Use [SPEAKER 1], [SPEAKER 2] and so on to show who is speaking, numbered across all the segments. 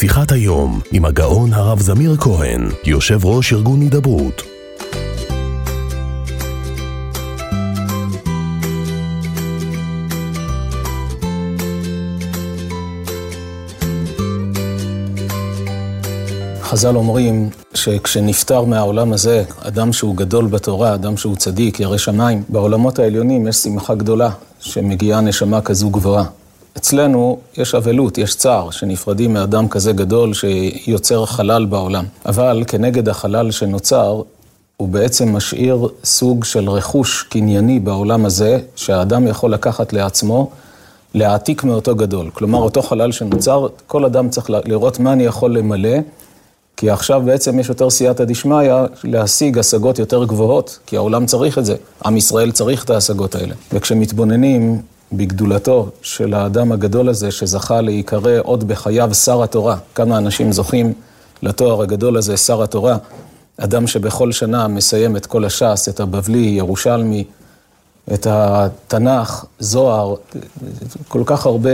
[SPEAKER 1] שיחת היום עם הגאון הרב זמיר כהן, יושב ראש ארגון הידברות.
[SPEAKER 2] חז"ל אומרים שכשנפטר מהעולם הזה, אדם שהוא גדול בתורה, אדם שהוא צדיק, ירא שמיים, בעולמות העליונים יש שמחה גדולה שמגיעה נשמה כזו גבוהה. אצלנו יש אבלות, יש צער, שנפרדים מאדם כזה גדול שיוצר חלל בעולם. אבל כנגד החלל שנוצר, הוא בעצם משאיר סוג של רכוש קנייני בעולם הזה, שהאדם יכול לקחת לעצמו, להעתיק מאותו גדול. כלומר, אותו חלל שנוצר, כל אדם צריך לראות מה אני יכול למלא, כי עכשיו בעצם יש יותר סייעתא דשמיא להשיג השגות יותר גבוהות, כי העולם צריך את זה. עם ישראל צריך את ההשגות האלה. וכשמתבוננים בגדולתו של האדם הגדול הזה, שזכה להיקרא עוד בחייו שר התורה, כמה אנשים זוכים לתואר הגדול הזה, שר התורה, אדם שבכל שנה מסיים את כל הש"ס, את הבבלי, ירושלמי, את התנ"ך, זוהר, כל כך הרבה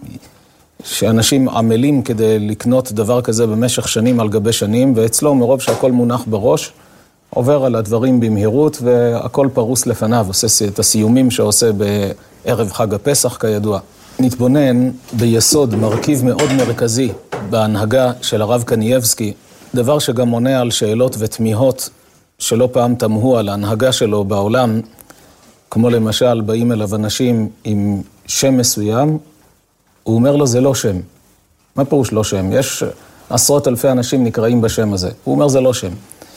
[SPEAKER 2] שאנשים עמלים כדי לקנות דבר כזה במשך שנים על גבי שנים, ואצלו מרוב שהכל מונח בראש, עובר על הדברים במהירות, והכל פרוס לפניו, עושה את הסיומים שעושה בערב חג הפסח כידוע. נתבונן ביסוד מרכיב מאוד מרכזי בהנהגה של הרב קנייבסקי, דבר שגם עונה על שאלות ותמיהות שלא פעם תמהו על ההנהגה שלו בעולם, כמו למשל באים אליו אנשים עם שם מסוים, הוא אומר לו, זה לא שם. מה פירוש לא שם? יש עשרות אלפי אנשים נקראים בשם הזה. הוא אומר, זה לא שם.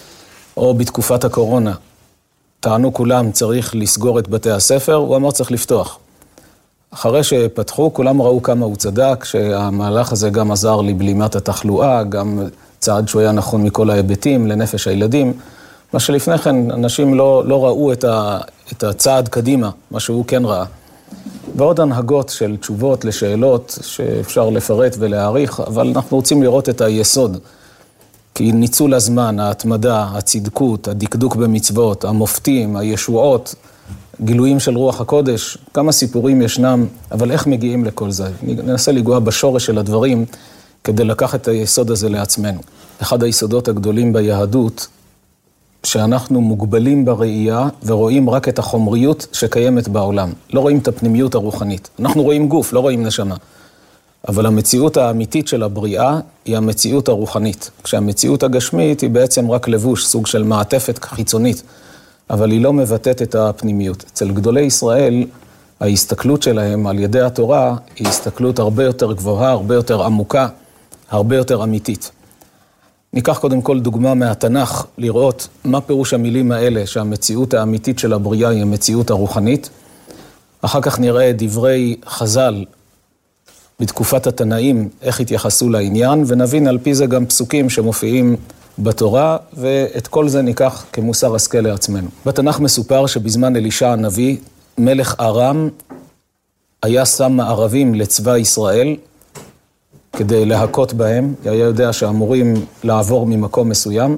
[SPEAKER 2] או בתקופת הקורונה, טענו כולם צריך לסגור את בתי הספר, הוא אמר צריך לפתוח. אחרי שפתחו, כולם ראו כמה הוא צדק, שהמהלך הזה גם עזר לבלימת התחלואה, גם צעד שהוא היה נכון מכל ההיבטים, לנפש הילדים. מה שלפני כן, אנשים לא ראו את הצעד קדימה, מה שהוא כן ראה. ועוד הנהגות של תשובות לשאלות שאפשר לפרט ולהעריך, אבל אנחנו רוצים לראות את היסוד. כי ניצול הזמן, ההתמדה, הצדקות, הדקדוק במצוות, המופתים, הישועות, גילויים של רוח הקודש, כמה סיפורים ישנם, אבל איך מגיעים לכל זה? ננסה לגוע בשורש של הדברים כדי לקחת את היסוד הזה לעצמנו. אחד היסודות הגדולים ביהדות, שאנחנו מוגבלים בראייה ורואים רק את החומריות שקיימת בעולם. לא רואים את הפנימיות הרוחנית. אנחנו רואים גוף, לא רואים נשמה. אבל המציאות האמיתית של הבריאה היא המציאות הרוחנית. כשהמציאות הגשמית היא בעצם רק לבוש, סוג של מעטפת חיצונית, אבל היא לא מבטאת את הפנימיות. אצל גדולי ישראל, ההסתכלות שלהם על ידי התורה היא הסתכלות הרבה יותר גבוהה, הרבה יותר עמוקה, הרבה יותר אמיתית. ניקח קודם כל דוגמה מהתנ"ך, לראות מה פירוש המילים האלה, שהמציאות האמיתית של הבריאה היא המציאות הרוחנית. אחר כך נראה את דברי חז"ל בתקופת התנאים, איך התייחסו לעניין, ונבין על פי זה גם פסוקים שמופיעים בתורה, ואת כל זה ניקח כמוסר השכל לעצמנו. בתנ"ך מסופר שבזמן אלישע הנביא, מלך ארם היה שם מערבים לצבא ישראל, כדי להכות בהם, היה יודע שאמורים לעבור ממקום מסוים,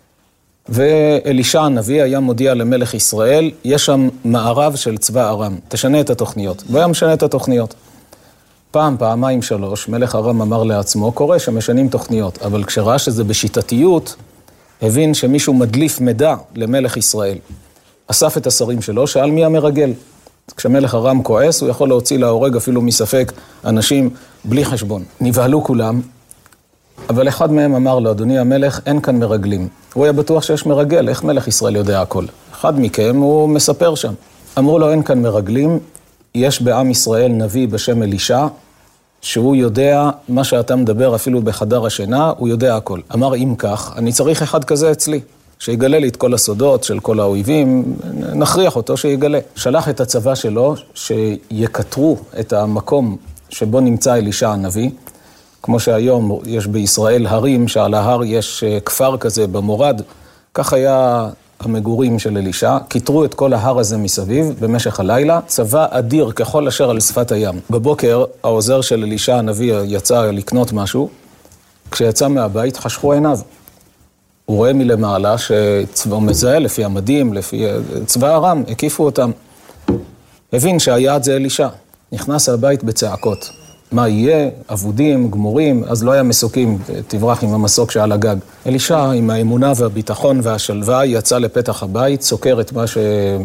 [SPEAKER 2] ואלישע הנביא היה מודיע למלך ישראל, יש שם מערב של צבא ארם, תשנה את התוכניות. והיה משנה את התוכניות. פעם, פעמיים, שלוש, מלך ארם אמר לעצמו, קורה שמשנים תוכניות, אבל כשראה שזה בשיטתיות, הבין שמישהו מדליף מידע למלך ישראל. אסף את השרים שלו, שאל מי המרגל. כשמלך ארם כועס, הוא יכול להוציא להורג אפילו מספק אנשים בלי חשבון. נבהלו כולם, אבל אחד מהם אמר לו, אדוני המלך, אין כאן מרגלים. הוא היה בטוח שיש מרגל, איך מלך ישראל יודע הכל? אחד מכם הוא מספר שם. אמרו לו, אין כאן מרגלים, יש בעם ישראל נביא בשם אלישע, שהוא יודע מה שאתה מדבר אפילו בחדר השינה, הוא יודע הכל. אמר, אם כך, אני צריך אחד כזה אצלי. שיגלה לי את כל הסודות של כל האויבים, נכריח אותו שיגלה. שלח את הצבא שלו שיקטרו את המקום שבו נמצא אלישע הנביא, כמו שהיום יש בישראל הרים, שעל ההר יש כפר כזה במורד, כך היה המגורים של אלישע, קיטרו את כל ההר הזה מסביב במשך הלילה, צבא אדיר ככל אשר על שפת הים. בבוקר העוזר של אלישע הנביא יצא לקנות משהו, כשיצא מהבית חשכו עיניו. הוא רואה מלמעלה שצבא מזהה לפי המדים, לפי צבא ארם, הקיפו אותם. הבין שהיעד זה אלישע. נכנס לבית בצעקות. מה יהיה, אבודים, גמורים, אז לא היה מסוקים, תברח עם המסוק שעל הגג. אלישע, עם האמונה והביטחון והשלווה, יצא לפתח הבית, סוקר את מה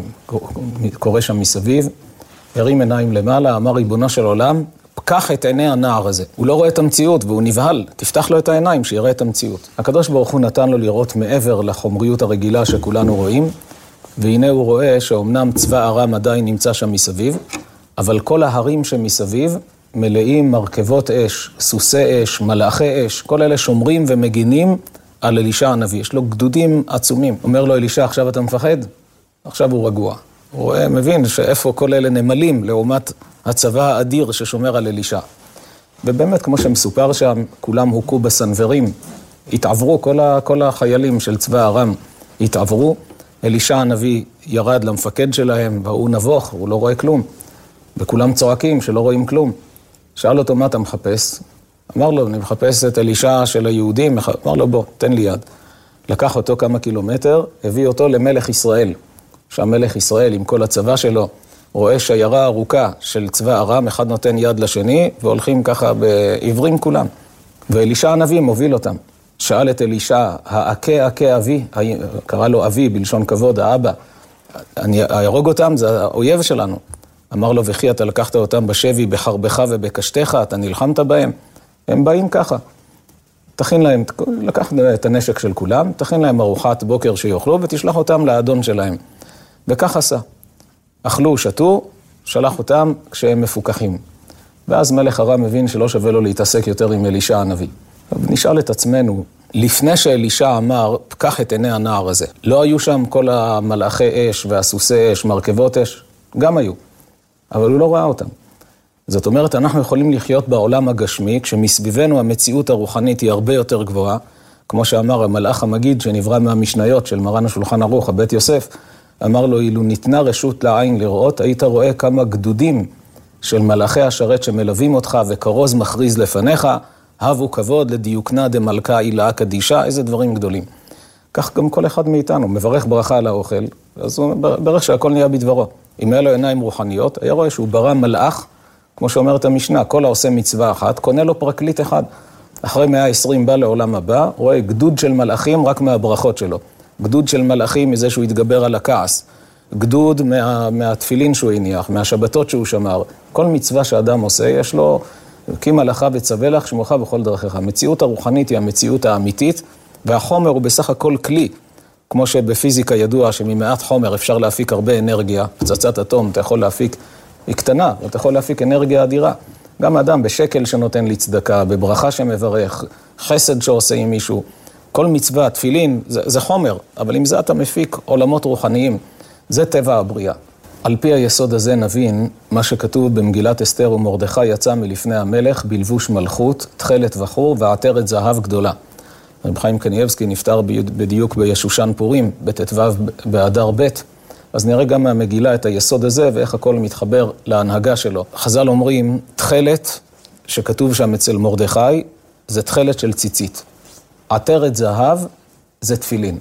[SPEAKER 2] שקורה שם מסביב, הרים עיניים למעלה, אמר ריבונו של עולם, פקח את עיני הנער הזה. הוא לא רואה את המציאות והוא נבהל, תפתח לו את העיניים שיראה את המציאות. הקדוש ברוך הוא נתן לו לראות מעבר לחומריות הרגילה שכולנו רואים, והנה הוא רואה שאומנם צבא ארם עדיין נמצא שם מסביב, אבל כל ההרים שמסביב מלאים מרכבות אש, סוסי אש, מלאכי אש, כל אלה שומרים ומגינים על אלישע הנביא. יש לו גדודים עצומים. אומר לו אלישע, עכשיו אתה מפחד? עכשיו הוא רגוע. הוא רואה, מבין שאיפה כל אלה נמלים לעומת הצבא האדיר ששומר על אלישע. ובאמת, כמו שמסופר שם, כולם הוכו בסנוורים, התעברו, כל החיילים של צבא ארם התעברו, אלישע הנביא ירד למפקד שלהם, והוא נבוך, הוא לא רואה כלום. וכולם צועקים שלא רואים כלום. שאל אותו, מה אתה מחפש? אמר לו, אני מחפש את אלישע של היהודים. אמר לו, בוא, תן לי יד. לקח אותו כמה קילומטר, הביא אותו למלך ישראל. שהמלך ישראל עם כל הצבא שלו, רואה שיירה ארוכה של צבא ארם, אחד נותן יד לשני, והולכים ככה בעברים כולם. ואלישע הנביא מוביל אותם. שאל את אלישע, העקה אבי, קרא לו אבי בלשון כבוד, האבא, אני ארוג אותם, זה האויב שלנו. אמר לו, וכי אתה לקחת אותם בשבי, בחרבך ובקשתך, אתה נלחמת בהם. הם באים ככה. תכין להם, לקח את הנשק של כולם, תכין להם ארוחת בוקר שיאכלו, ותשלח אותם לאדון שלהם. וכך עשה. אכלו, שתו, שלח אותם כשהם מפוקחים. ואז מלך ארם מבין שלא שווה לו להתעסק יותר עם אלישע הנביא. ונשאל את עצמנו, לפני שאלישע אמר, פקח את עיני הנער הזה, לא היו שם כל המלאכי אש והסוסי אש, מרכבות אש? גם היו. אבל הוא לא ראה אותם. זאת אומרת, אנחנו יכולים לחיות בעולם הגשמי, כשמסביבנו המציאות הרוחנית היא הרבה יותר גבוהה, כמו שאמר המלאך המגיד שנברא מהמשניות של מרן השולחן ערוך, הבית יוסף, אמר לו, אילו ניתנה רשות לעין לראות, היית רואה כמה גדודים של מלאכי השרת שמלווים אותך וכרוז מכריז לפניך, הבו כבוד לדיוקנה דמלכה עילה קדישה, איזה דברים גדולים. כך גם כל אחד מאיתנו מברך ברכה על האוכל, אז הוא ברך שהכל נהיה בדברו. אם היה לו עיניים רוחניות, היה רואה שהוא ברא מלאך, כמו שאומרת המשנה, כל העושה מצווה אחת, קונה לו פרקליט אחד. אחרי 120 בא לעולם הבא, רואה גדוד של מלאכים רק מהברכות שלו. גדוד של מלאכים מזה שהוא יתגבר על הכעס. גדוד מהתפילין שהוא הניח, מהשבתות שהוא שמר. כל מצווה שאדם עושה, יש לו כי מלאכה וצווה לך שמוך בכל דרכך. המציאות הרוחנית היא המציאות האמיתית, והחומר הוא בסך הכל כלי. כמו שבפיזיקה ידוע שממעט חומר אפשר להפיק הרבה אנרגיה. פצצת אטום אתה יכול להפיק, היא קטנה, אתה יכול להפיק אנרגיה אדירה. גם אדם בשקל שנותן לי צדקה, בברכה שמברך, חסד שעושה עם מישהו. כל מצווה, תפילין, זה חומר, אבל עם זה אתה מפיק עולמות רוחניים. זה טבע הבריאה. על פי היסוד הזה נבין מה שכתוב במגילת אסתר, ומרדכי יצא מלפני המלך בלבוש מלכות, תכלת וחור ועטרת זהב גדולה. רב חיים קניאבסקי נפטר בדיוק בישושן פורים, בט"ו באדר ב', אז נראה גם מהמגילה את היסוד הזה ואיך הכל מתחבר להנהגה שלו. חז"ל אומרים, תכלת שכתוב שם אצל מרדכי, זה תכלת של ציצית. עטרת זהב זה תפילין.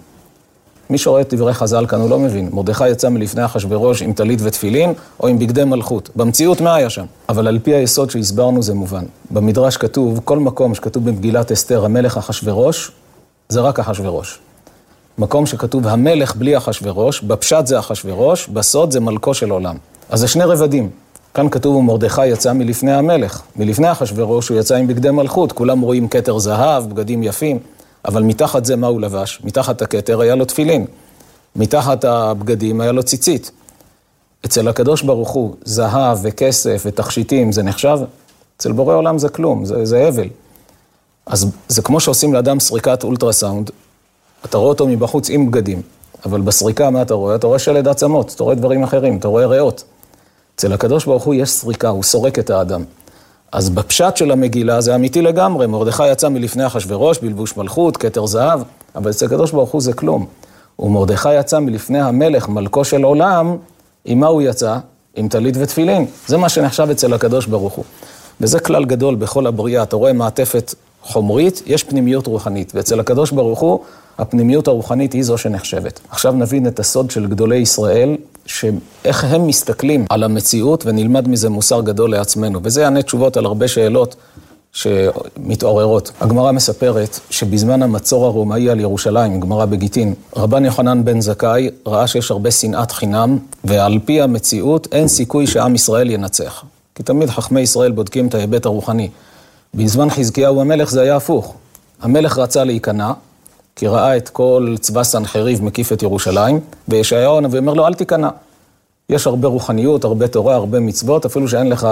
[SPEAKER 2] מי שרואה את דברי חז"ל כאן הוא לא מבין. מרדכי יצא מלפני אחשוורוש עם טלית ותפילין או עם בגדי מלכות. במציאות מה היה שם? אבל על פי היסוד שהסברנו זה מובן. במדרש כתוב, כל מקום שכתוב במגילת אסתר המלך אחשוורוש, זה רק אחשוורוש. מקום שכתוב המלך בלי אחשוורוש, בפשט זה אחשוורוש, בסוד זה מלכו של עולם. אז זה שני רבדים. כאן כתוב ומרדכי יצא מלפני המלך. מלפני אחשוורוש הוא יצא עם בגדי מלכות. כולם רואים כתר זהב, בגדים יפים. אבל מתחת זה מה הוא לבש? מתחת הכתר היה לו תפילין. מתחת הבגדים היה לו ציצית. אצל הקדוש ברוך הוא, זהב וכסף ותכשיטים, זה נחשב? אצל בורא עולם זה כלום, זה הבל. אז זה כמו שעושים לאדם סריקת אולטרסאונד, אתה רואה אותו מבחוץ עם בגדים, אבל בסריקה מה אתה רואה? אתה רואה שלד עצמות, אתה רואה דברים אחרים, אתה רואה ריאות. אצל הקדוש ברוך הוא יש סריקה, הוא סורק את האדם. אז בפשט של המגילה זה אמיתי לגמרי, מרדכי יצא מלפני אחשוורוש, בלבוש מלכות, כתר זהב, אבל אצל הקדוש ברוך הוא זה כלום. ומרדכי יצא מלפני המלך, מלכו של עולם, עם מה הוא יצא? עם טלית ותפילין. זה מה שנחשב אצל הקדוש ברוך הוא. וזה כלל גדול בכל הבריאה, אתה רואה מעטפת חומרית, יש פנימיות רוחנית, ואצל הקדוש ברוך הוא, הפנימיות הרוחנית היא זו שנחשבת. עכשיו נבין את הסוד של גדולי ישראל, שאיך הם מסתכלים על המציאות ונלמד מזה מוסר גדול לעצמנו. וזה יענה תשובות על הרבה שאלות שמתעוררות. הגמרא מספרת שבזמן המצור הרומאי על ירושלים, גמרא בגיטין, רבן יוחנן בן זכאי ראה שיש הרבה שנאת חינם, ועל פי המציאות אין סיכוי שעם ישראל ינצח. כי תמיד חכמי ישראל בודקים את ההיבט הרוחני. בזמן חזקיהו המלך זה היה הפוך. המלך רצה להיכנע, כי ראה את כל צבא סנחריב מקיף את ירושלים, וישעיהו הנביא אומר לו, אל תיכנע. יש הרבה רוחניות, הרבה תורה, הרבה מצוות, אפילו שאין לך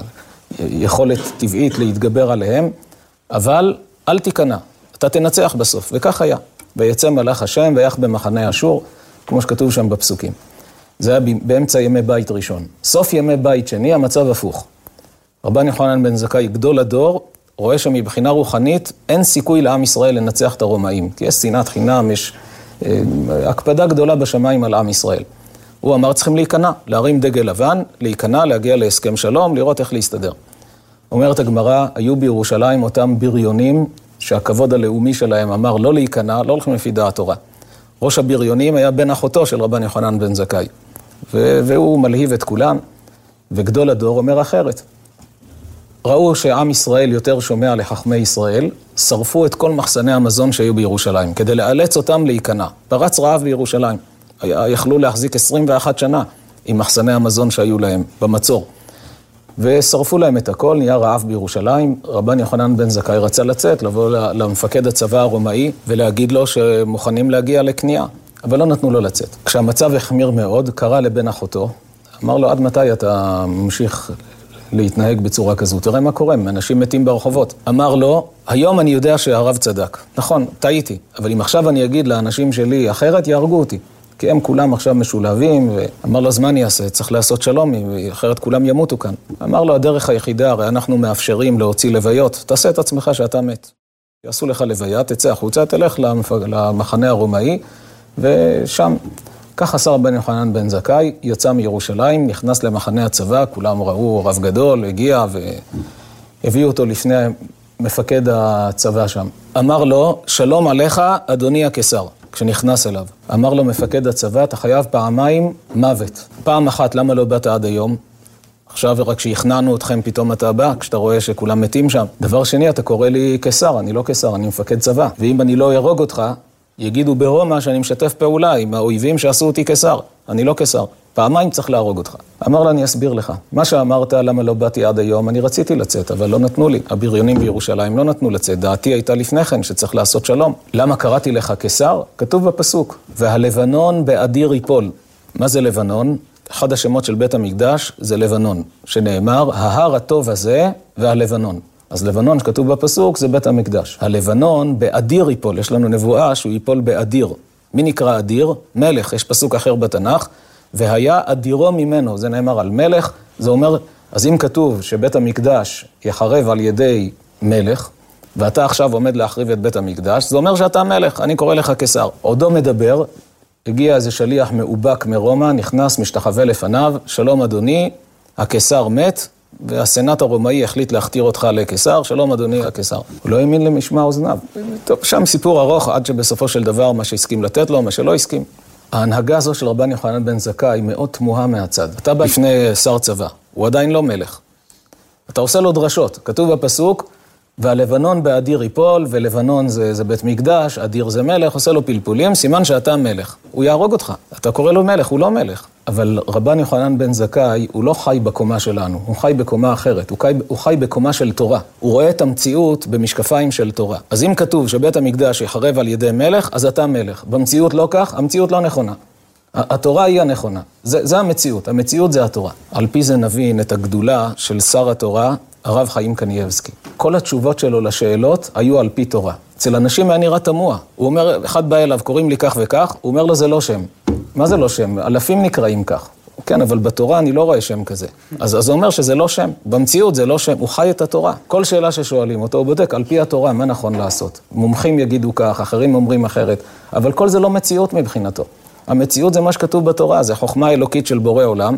[SPEAKER 2] יכולת טבעית להתגבר עליהם, אבל אל תיכנע, אתה תנצח בסוף, וכך היה. ויצא מלאך השם ויח במחנה אשור, כמו שכתוב שם בפסוקים. זה היה באמצע ימי בית ראשון. סוף ימי בית שני, המצב הפוך. רבן יוחנן בן זכאי, גדול הדור, רואה שמבחינה רוחנית אין סיכוי לעם ישראל לנצח את הרומאים, כי יש שנאת חינם, יש הקפדה גדולה בשמיים על עם ישראל. הוא אמר, צריכים להיכנע, להרים דגל לבן, להיכנע, להגיע להסכם שלום, לראות איך להסתדר. אומרת הגמרא, היו בירושלים אותם בריונים, שהכבוד הלאומי שלהם אמר לא להיכנע, לא הולכים לפי דעת תורה. ראש הבריונים היה בן אחותו של רבן יוחנן בן זכאי, והוא מלהיב את כולם, וגדול הדור אומר אחרת. ראו שעם ישראל יותר שומע לחכמי ישראל, שרפו את כל מחסני המזון שהיו בירושלים, כדי לאלץ אותם להיכנע. פרץ רעב בירושלים. יכלו להחזיק 21 שנה עם מחסני המזון שהיו להם במצור. ושרפו להם את הכל, נהיה רעב בירושלים. רבן יוחנן בן זכאי רצה לצאת, לבוא למפקד הצבא הרומאי ולהגיד לו שמוכנים להגיע לקנייה, אבל לא נתנו לו לצאת. כשהמצב החמיר מאוד, קרא לבן אחותו, אמר לו, עד מתי אתה ממשיך להתנהג בצורה כזו? תראה מה קורה, אנשים מתים ברחובות. אמר לו, היום אני יודע שהרב צדק. נכון, טעיתי, אבל אם עכשיו אני אגיד לאנשים שלי אחרת, יהרגו אותי. כי הם כולם עכשיו משולבים, ואמר לו, זמן יעשה, צריך לעשות שלום, אחרת כולם ימותו כאן. אמר לו, הדרך היחידה, הרי אנחנו מאפשרים להוציא לוויות, תעשה את עצמך שאתה מת. יעשו לך לוויה, תצא החוצה, תלך למחנה הרומאי, ושם, כך עשה רבן יוחנן בן זכאי, יצא מירושלים, נכנס למחנה הצבא, כולם ראו רב גדול, הגיע והביאו אותו לפני מפקד הצבא שם. אמר לו, שלום עליך, אדוני הקיסר. כשנכנס אליו. אמר לו מפקד הצבא, אתה חייב פעמיים מוות. פעם אחת, למה לא באת עד היום? עכשיו רק שהכנענו אתכם, פתאום אתה בא, כשאתה רואה שכולם מתים שם. דבר שני, אתה קורא לי קיסר, אני לא קיסר, אני מפקד צבא. ואם אני לא ארוג אותך, יגידו ברומא שאני משתף פעולה עם האויבים שעשו אותי קיסר. אני לא קיסר. פעמיים צריך להרוג אותך. אמר לה, אני אסביר לך. מה שאמרת, למה לא באתי עד היום, אני רציתי לצאת, אבל לא נתנו לי. הבריונים בירושלים לא נתנו לצאת. דעתי הייתה לפני כן שצריך לעשות שלום. למה קראתי לך קיסר? כתוב בפסוק. והלבנון באדיר ייפול. מה זה לבנון? אחד השמות של בית המקדש זה לבנון, שנאמר, ההר הטוב הזה והלבנון. אז לבנון שכתוב בפסוק זה בית המקדש. הלבנון באדיר ייפול. יש לנו נבואה שהוא ייפול באדיר. מי נקרא אדיר? מלך. יש פסוק אחר בתנ"ך. והיה אדירו ממנו, זה נאמר על מלך, זה אומר, אז אם כתוב שבית המקדש יחרב על ידי מלך, ואתה עכשיו עומד להחריב את בית המקדש, זה אומר שאתה מלך, אני קורא לך קיסר. עודו מדבר, הגיע איזה שליח מאובק מרומא, נכנס, משתחווה לפניו, שלום אדוני, הקיסר מת, והסנאט הרומאי החליט להכתיר אותך לקיסר, שלום אדוני הקיסר. הוא לא האמין למשמע אוזניו. טוב, שם סיפור ארוך, עד שבסופו של דבר מה שהסכים לתת לו, מה שלא הסכים. ההנהגה הזו של רבן יוחנן בן זכאי מאוד תמוהה מהצד. אתה בא לפני שר צבא, הוא עדיין לא מלך. אתה עושה לו דרשות, כתוב בפסוק, והלבנון באדיר ייפול, ולבנון זה בית מקדש, אדיר זה מלך, עושה לו פלפולים, סימן שאתה מלך. הוא יהרוג אותך, אתה קורא לו מלך, הוא לא מלך. אבל רבן יוחנן בן זכאי, הוא לא חי בקומה שלנו, הוא חי בקומה אחרת, הוא חי בקומה של תורה. הוא רואה את המציאות במשקפיים של תורה. אז אם כתוב שבית המקדש יחרב על ידי מלך, אז אתה מלך. במציאות לא כך, המציאות לא נכונה. התורה היא הנכונה. זה המציאות, המציאות זה התורה. על פי זה נבין את הגדולה של שר התורה, הרב חיים קניאבסקי. כל התשובות שלו לשאלות היו על פי תורה. אצל אנשים היה נראה תמוה. הוא אומר, אחד בא אליו, קוראים לי כך וכך, הוא אומר לו, זה לא שם. מה זה לא שם? אלפים נקראים כך. כן, אבל בתורה אני לא רואה שם כזה. אז הוא אומר שזה לא שם. במציאות זה לא שם, הוא חי את התורה. כל שאלה ששואלים אותו, הוא בודק על פי התורה מה נכון לעשות. מומחים יגידו כך, אחרים אומרים אחרת, אבל כל זה לא מציאות מבחינתו. המציאות זה מה שכתוב בתורה, זה חוכמה אלוקית של בורא עולם,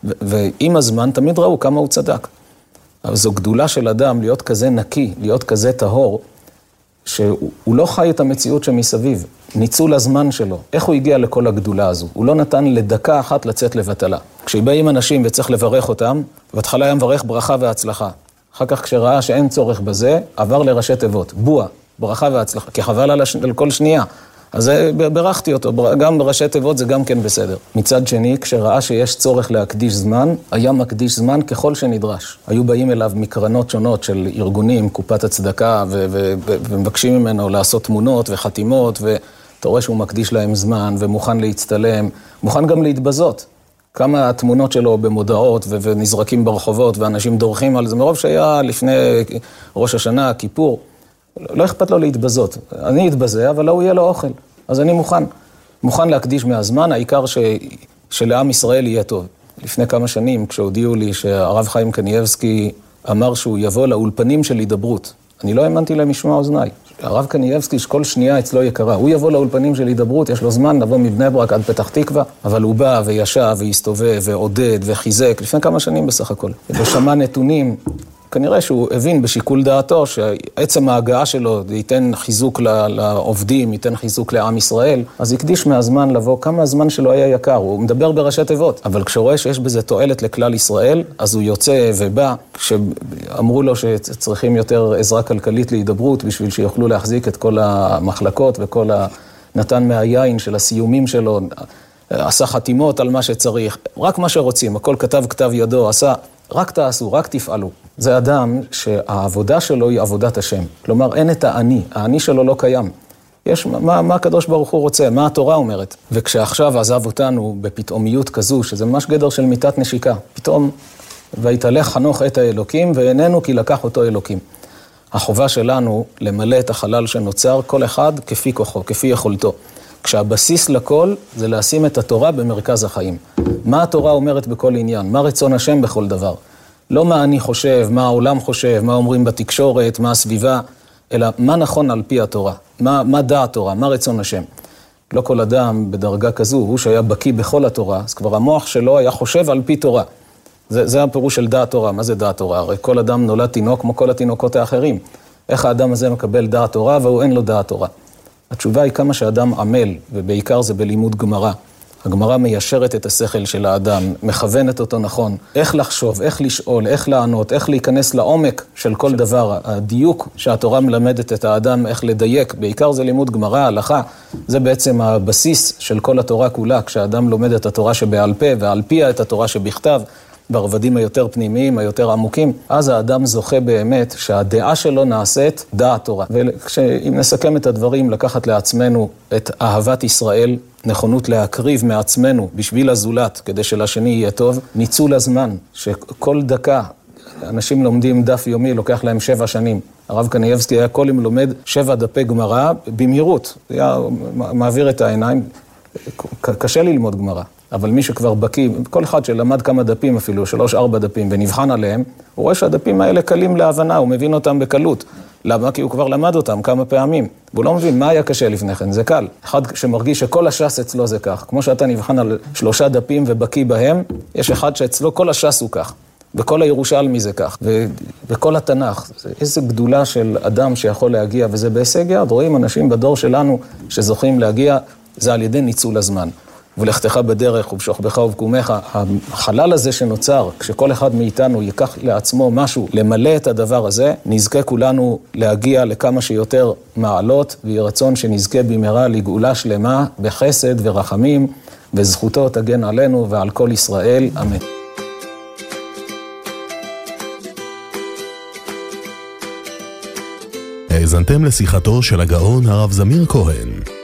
[SPEAKER 2] ועם הזמן תמיד ראו כמה הוא צדק. אבל זו גדולה של אדם להיות כזה נקי, להיות כזה טהור, שהוא לא חי את המציאות שמסביב, ניצול הזמן שלו. איך הוא הגיע לכל הגדולה הזו? הוא לא נתן לדקה אחת לצאת לבטלה. כשבאים אנשים וצריך לברך אותם, בהתחלה היה מברך ברכה והצלחה. אחר כך כשראה שאין צורך בזה, עבר לראשי תיבות, בוע, ברכה והצלחה, כי חבל על כל שנייה. אז ברכתי אותו, גם בראשי תיבות זה גם כן בסדר. מצד שני, כשראה שיש צורך להקדיש זמן, היה מקדיש זמן ככל שנדרש. היו באים אליו מקרנות שונות של ארגונים, קופת הצדקה, ומבקשים ממנו לעשות תמונות וחתימות, ואתה רואה שהוא מקדיש להם זמן, ומוכן להצטלם, מוכן גם להתבזות. כמה התמונות שלו במודעות ונזרקים ברחובות, ואנשים דורכים על זה, מרוב שהיה לפני ראש השנה, כיפור, לא אכפת לו להתבזות. אני אתבזה, אבל לא יהיה לו אוכל. אז אני מוכן להקדיש מהזמן, העיקר שלעם ישראל יהיה טוב. לפני כמה שנים, כשהודיעו לי שהרב חיים קניאבסקי אמר שהוא יבוא לאולפנים של הידברות, אני לא האמנתי למשמע אוזניי. הרב קניאבסקי שכל שנייה אצלו יקרה. הוא יבוא לאולפנים של הידברות, יש לו זמן לבוא מבני ברק עד פתח תקווה, אבל הוא בא וישב והסתובב ועודד וחיזק, לפני כמה שנים בסך הכל. ושמע נתונים, כנראה שהוא הבין בשיקול דעתו שעצם ההגעה שלו ייתן חיזוק לעובדים, ייתן חיזוק לעם ישראל, אז הקדיש מהזמן לבוא, כמה הזמן שלו היה יקר, הוא מדבר בראשי תיבות, אבל כשהוא רואה שיש בזה תועלת לכלל ישראל, אז הוא יוצא ובא, כשאמרו לו שצריכים יותר עזרה כלכלית להידברות, בשביל שיוכלו להחזיק את כל המחלקות וכל נתן מהיין של הסיומים שלו, עשה חתימות על מה שצריך, רק מה שרוצים, הכל כתב כתב ידו, עשה, רק תעשו, רק תפעלו. זה אדם שהעבודה שלו היא עבודת השם. כלומר, אין את האני שלו לא קיים. יש מה הקדוש ברוך הוא רוצה, מה התורה אומרת. וכשעכשיו עזב אותנו בפתאומיות כזו, שזה ממש גדר של מיטת נשיקה, פתאום, ויתהלך חנוך את האלוקים, ואיננו כי לקח אותו אלוקים. החובה שלנו למלא את החלל שנוצר, כל אחד כפי כוחו, כפי יכולתו. כשהבסיס לכל זה לשים את התורה במרכז החיים. מה התורה אומרת בכל עניין? מה רצון השם בכל דבר? לא מה אני חושב, מה העולם חושב, מה אומרים בתקשורת, מה הסביבה, אלא מה נכון על פי התורה, מה דעת תורה, מה רצון השם. לא כל אדם בדרגה כזו, הוא שהיה בקיא בכל התורה, אז כבר המוח שלו היה חושב על פי תורה. זה הפירוש של דעת תורה. מה זה דעת תורה? הרי כל אדם נולד תינוק כמו כל התינוקות האחרים. איך האדם הזה מקבל דעת תורה והוא אין לו דעת תורה? התשובה היא כמה שאדם עמל, ובעיקר זה בלימוד גמרא. הגמרא מיישרת את השכל של האדם, מכוונת אותו נכון. איך לחשוב, איך לשאול, איך לענות, איך להיכנס לעומק של כל דבר. הדיוק שהתורה מלמדת את האדם, איך לדייק, בעיקר זה לימוד גמרא, הלכה. זה בעצם הבסיס של כל התורה כולה, כשהאדם לומד את התורה שבעל פה, ועל פיה את התורה שבכתב, ברבדים היותר פנימיים, היותר עמוקים, אז האדם זוכה באמת שהדעה שלו נעשית דעת תורה. ואם נסכם את הדברים, לקחת לעצמנו את אהבת ישראל, נכונות להקריב מעצמנו בשביל הזולת, כדי שלשני יהיה טוב, ניצול הזמן, שכל דקה, אנשים לומדים דף יומי, לוקח להם 7 שנים. הרב קניאבסקי היה כל יום לומד 7 דפי גמרא במהירות, היה מעביר את העיניים, קשה ללמוד גמרא. אבל מי שכבר בקיא, כל אחד שלמד כמה דפים אפילו, 3-4 דפים, ונבחן עליהם, הוא רואה שהדפים האלה קלים להבנה, הוא מבין אותם בקלות. למה? כי הוא כבר למד אותם כמה פעמים. והוא לא מבין מה היה קשה לפני כן, זה קל. אחד שמרגיש שכל הש"ס אצלו זה כך. כמו שאתה נבחן על 3 דפים ובקיא בהם, יש אחד שאצלו כל הש"ס הוא כך. וכל הירושלמי זה כך. וכל התנ"ך. איזו גדולה של אדם שיכול להגיע, וזה בהישג יד. רואים אנשים בדור שלנו שזוכים להגיע, זה על ידי ניצול הזמן. ולכתך בדרך ובשוכבך ובקומך, החלל הזה שנוצר, כשכל אחד מאיתנו ייקח לעצמו משהו, למלא את הדבר הזה, נזכה כולנו להגיע לכמה שיותר מעלות, ויהי רצון שנזכה במהרה לגאולה שלמה, בחסד ורחמים, וזכותו תגן עלינו ועל כל ישראל, אמן.
[SPEAKER 1] האזנתם לשיחתו של הגאון הרב זמיר כהן.